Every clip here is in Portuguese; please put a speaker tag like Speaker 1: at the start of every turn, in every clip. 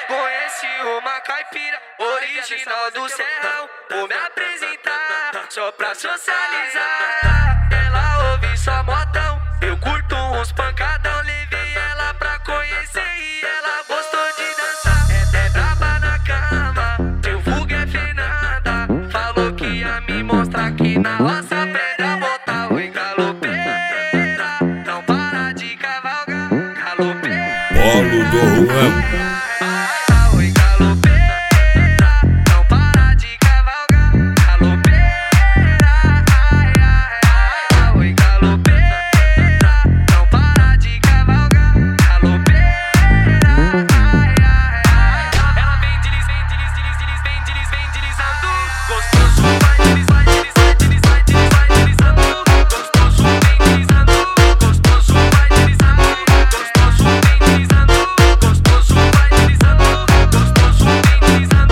Speaker 1: Conheci uma caipira original do Serrão. Vou me apresentar só pra socializar. Ela ouve só modão, eu curto uns pancadão. Levei ela pra conhecer e ela gostou de dançar. É braba na cama, seu vulgo é Fernanda. Falou que ia me mostrar que na roça aprende a botar. Oi, galopeira, não para de cavalgar. Galopeira,
Speaker 2: Polo do Juan.
Speaker 1: oi, galopeira, não para de cavalgar. Galopeira, oi, galopeira, não para de cavalgar. Galopeira, ela vem deslizando. Gostoso vai deslizando. Gostoso vem deslizando. Gostoso vai deslizando. Gostoso vem deslizando. Gostoso vai deslizando. Gostoso vem deslizando.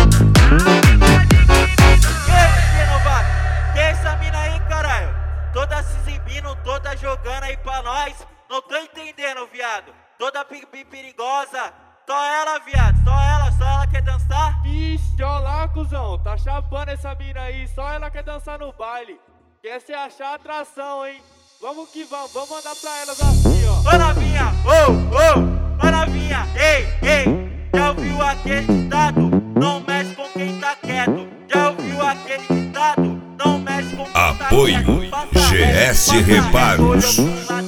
Speaker 3: Ei, novato, que é essa mina aí, caralho? Toda se exibindo, toda jogando aí pra nós. Não tô entendendo, viado. Toda perigosa. Só ela, viado, só ela quer dançar.
Speaker 4: Vixe, ó lá, cuzão, tá chapando essa mina aí, só ela quer dançar no baile. Quer se achar atração, hein? Vamos que vamos mandar pra elas assim, ó.
Speaker 3: Ô novinha, ô novinha, ei, já ouviu aquele ditado? Não mexe com quem tá quieto. Já ouviu aquele ditado? Não mexe com quem tá quieto.
Speaker 2: Apoio GS Reparos.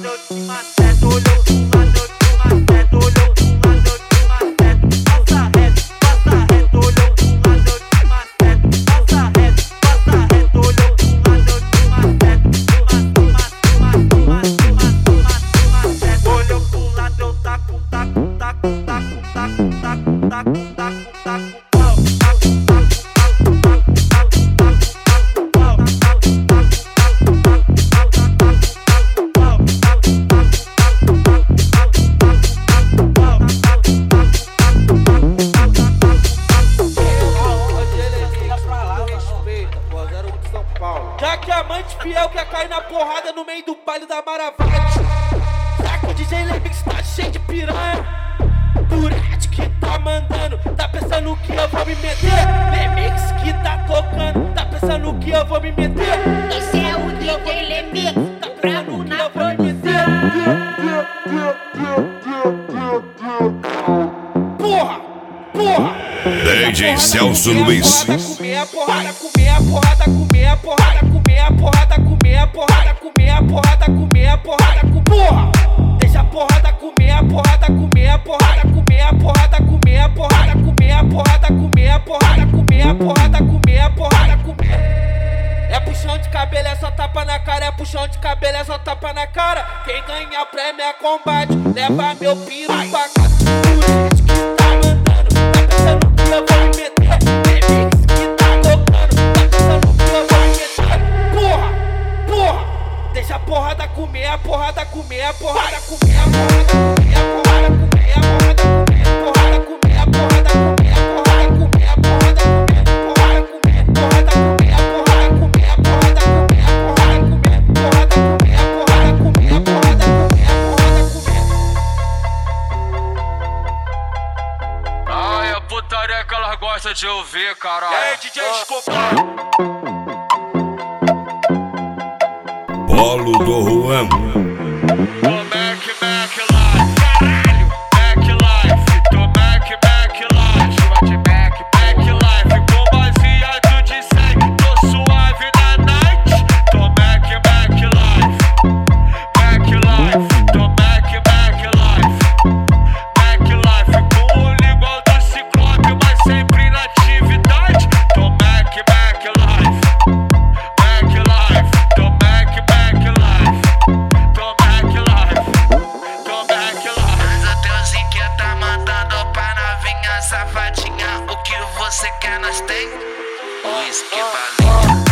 Speaker 5: Já que amante fiel quer cair na porrada no meio do baile da Maravate. Saco DJ Lemix tá cheio de piranha. Durante que tá mandando, tá pensando que eu vou me meter. Lemix que tá tocando, tá pensando que eu vou me meter.
Speaker 6: Esse é o DJ Lemix,
Speaker 5: Tá pensando que eu vou me meter. Porra!
Speaker 2: DJ Celso Luiz.
Speaker 5: Comer a porrada, comer a porrada, comer a porrada, comer a porrada, comer a porrada, comer a porrada, comer a porrada, porra! Deixa a porrada, comer a porrada, comer a porrada, comer a porrada, comer a porrada, comer a porrada, comer a porrada, comer a porrada, comer a porrada, comer. É puxão de cabelo, é só tapa na cara, é puxão de cabelo, é só tapa na cara. Quem ganha prêmio é combate, leva meu piro pra casa. Durante que tá mandando, tá pensando que eu vou me meter. Remix que tá tocando, tá pensando que eu vou me meter. Porra! Deixa a porrada comer, a porrada comer, a porrada comer, a porrada comer, a porrada comer, a porrada comer, a porrada comer, a porrada comer, a porrada comer, a porrada comer, a porrada comer, a porrada comer, a porrada comer, a porrada comer, a porrada comer, a porrada comer, a porrada comer, a porrada comer, a porrada comer.
Speaker 1: Ai, a putaria que elas gostam de ouvir, caralho.
Speaker 3: E aí, DJ Escobar?
Speaker 2: Polo do Juan.
Speaker 1: Mac Life, caralho, Mac Life, tô Mac Life, chama de Mac Life, com baseado de 100, tô suave na night, tô Mac Life, tô Mac Life, com o olho igual do Ciclope, mas sempre na atividade, tô Mac Life, tô Mac Life, tô Mac Life. Mas o teuzinho que tá mandando pra novinha safadinha. O que você quer, nós tem? Whisky Balinha.